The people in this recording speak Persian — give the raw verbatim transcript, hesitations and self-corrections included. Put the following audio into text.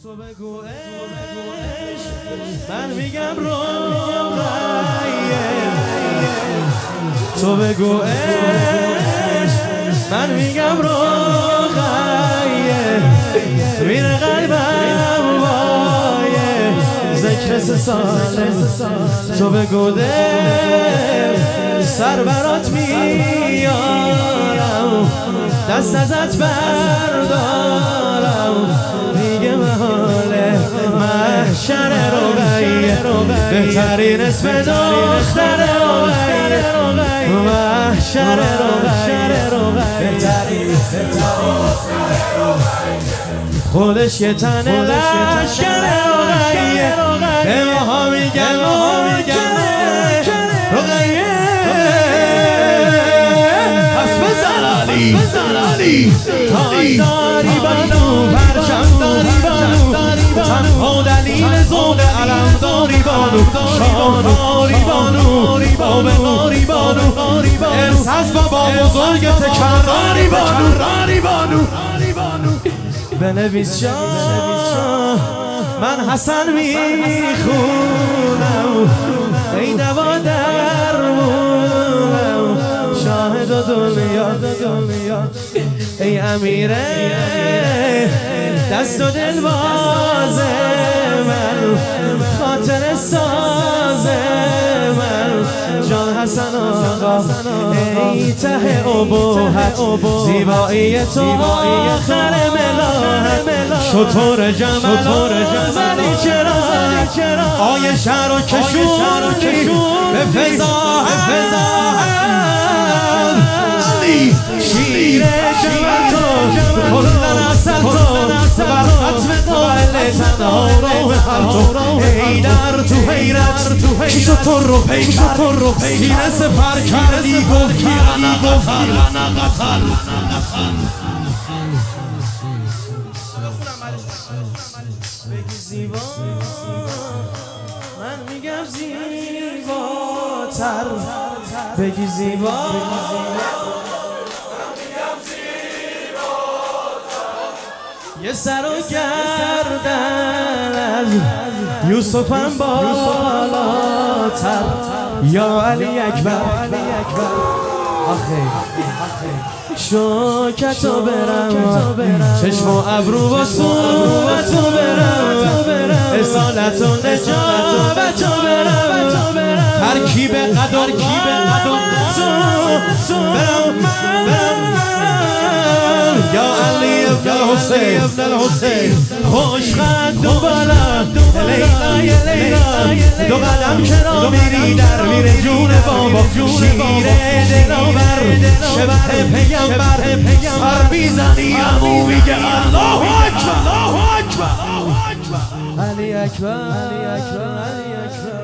تو بگو عشق، من میگم روغیه. تو بگو عشق، من میگم روغیه. میره قلبم وایه ذکر سه ساله. تو بگو دل سر برات میارم، دست ازت بردارم. دیگه محاله محشر رقیه، بهترین اسم دختر رقیه. محشر رقیه، بهترین خودش یه تن لشکر رقیه. به ماها میگن رقیه. پس بزن علی تای داری بانو، پرچم داری بانو، تنها دلیل ذوق علم داری بانو، شاهداری بانو، باب غاری بانو، ارث از بابا بزرگ تکراری بانو. بنویس شاه من حسن میخونم، ای دوا درمونم، شاهد و دنیا ای امیره، دست و دل باز من، خاطر ساز من، جان حسن آقا ای ته ابهت، زیبایی تو آخر ملاحت، شطور جمال آزدی چرا آی شهر و کشوری به فضاحت. شیر جمال تو کلن اصل تو، بر ختم قائل تنها روح تو، حیدر تو حیرت کیش و تو رو پیکر، سینه سپر کردی گفتی انا قتل. بگی زیبا، من میگم زیباتر. بگی زیبا، یه سر و گردن از یوسفم بالاتر. یا علی اکبر آخه شوکتو برم، چشم و ابرو و صورتو برم، اصالت و نجابتو برم، ترکیب قد و قامتو برم. یا علی ابن الحسین خوش قد و بلند، لیلا یا لیلا دو قدم چرا میری در میره جون بابا، شیر دلاور شبه پیغمبر، سر بیزنی امو میگه الله اکبر. علی اکبر علی اکبر علی اکبر.